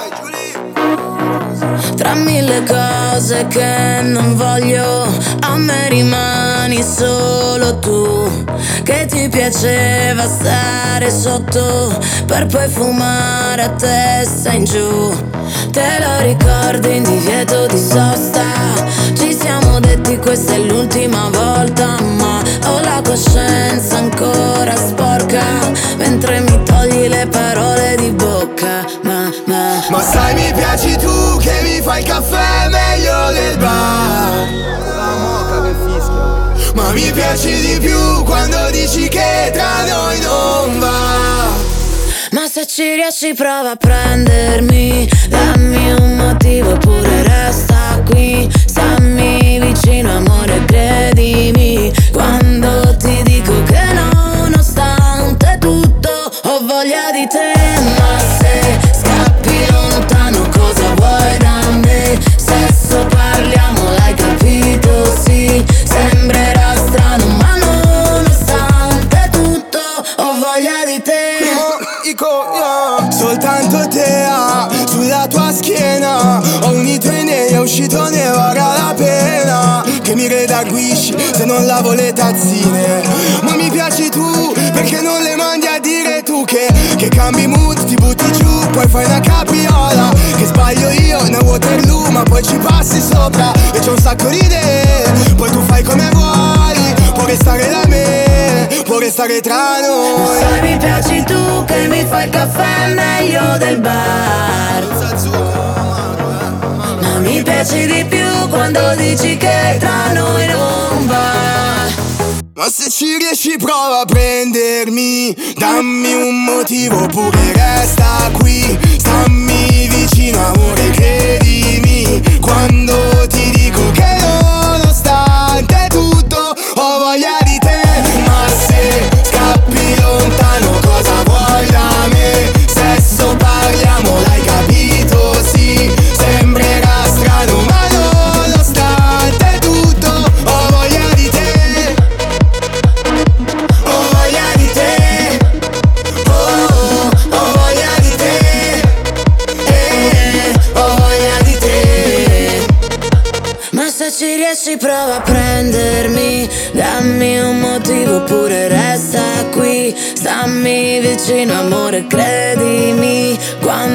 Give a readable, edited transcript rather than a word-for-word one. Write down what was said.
Tra mille cose che non voglio, a me rimani solo tu. Che ti piaceva stare sotto per poi fumare a testa in giù. Te lo ricordi in divieto di sosta? Ci siamo detti questa è l'ultima volta, ma ho la coscienza ancora sporca mentre mi togli le parole di bocca. Ma sai mi piaci tu che mi fai il caffè meglio del bar. Ma mi piaci di più quando dici che tra noi non va. Ma se ci riesci prova a prendermi, dammi un motivo oppure resta qui. Stammi vicino amore, credimi quando ti dico che nonostante tutto ho voglia di te. Ma se scappi lontano cosa vuoi da me? Sesso parliamo, l'hai capito, sì. Sembrerà strano ma nonostante tutto ho voglia di te. Soltanto te sulla tua schiena ho unito i nei, è uscito ne vale la pena. Che mi redarguisci se non lavo le tazzine. Ma mi piaci tu perché non le mandi a dire tu che cambi mood, ti butti giù, poi fai una capriola. Che sbaglio io, una Waterloo, ma poi ci passi sopra e c'ho un sacco di idee. Poi tu fai come vuoi, può restare da me, può restare tra noi. Sai mi piaci tu che mi fai il caffè meglio del bar. Ma mi piaci di più quando dici che tra noi non va. Ma se ci riesci prova a prendermi, dammi un motivo oppure resta qui. Stammi vicino amore, credimi quando ti dico che nonostante tutto ho voglia di te. Ma se scappi lontano cosa vuoi da me? Sesso parliamo, l'hai capito, sì. Sembrerà strano ma nonostante tutto ho voglia di te. Ho voglia di te. Oh, ho voglia di te. Ho voglia di te. Ma se ci riesci prova a prendermi, dammi un motivo oppure resta qui. Stammi vicino amore, credimi quando